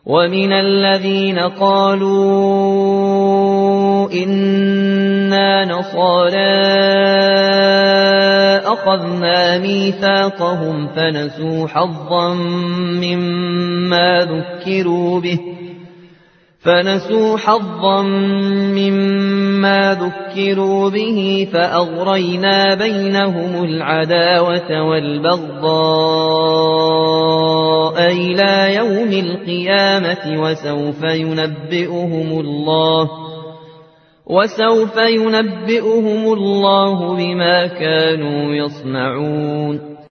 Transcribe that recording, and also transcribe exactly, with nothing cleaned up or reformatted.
ومن الذين قالوا إنا نصارى أخذنا ميثاقهم فنسوا حظا مما ذكروا به فنسوا حظا مما ذكروا به فأغرينا بينهم العداوة والبغضاء إلى يوم القيامة وسوف ينبئهم الله وسوف ينبئهم الله بما كانوا يصنعون